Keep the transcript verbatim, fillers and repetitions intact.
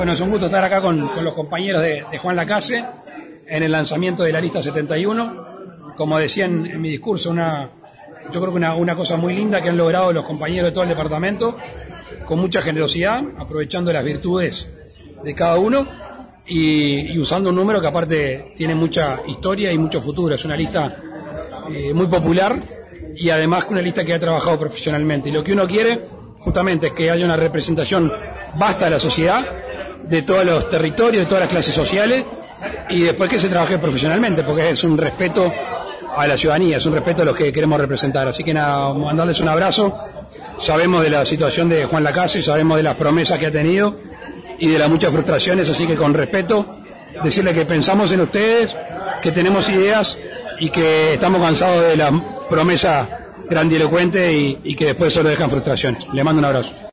Bueno, es un gusto estar acá con, con los compañeros de, de Juan Lacase en el lanzamiento de la lista setenta y uno. Como decía en, en mi discurso, una, yo creo que una, una cosa muy linda que han logrado los compañeros de todo el departamento, con mucha generosidad, aprovechando las virtudes de cada uno y, y usando un número que aparte tiene mucha historia y mucho futuro. Es una lista eh, muy popular y además una lista que ha trabajado profesionalmente. Y lo que uno quiere justamente es que haya una representación vasta de la sociedad, de todos los territorios, de todas las clases sociales, y después que se trabaje profesionalmente, porque es un respeto a la ciudadanía, es un respeto a los que queremos representar. Así que nada, mandarles un abrazo. Sabemos de la situación de Juan Lacase, sabemos de las promesas que ha tenido y de las muchas frustraciones, así que con respeto decirle que pensamos en ustedes, que tenemos ideas y que estamos cansados de las promesas grandilocuentes y, y que después solo dejan frustraciones. Le mando un abrazo.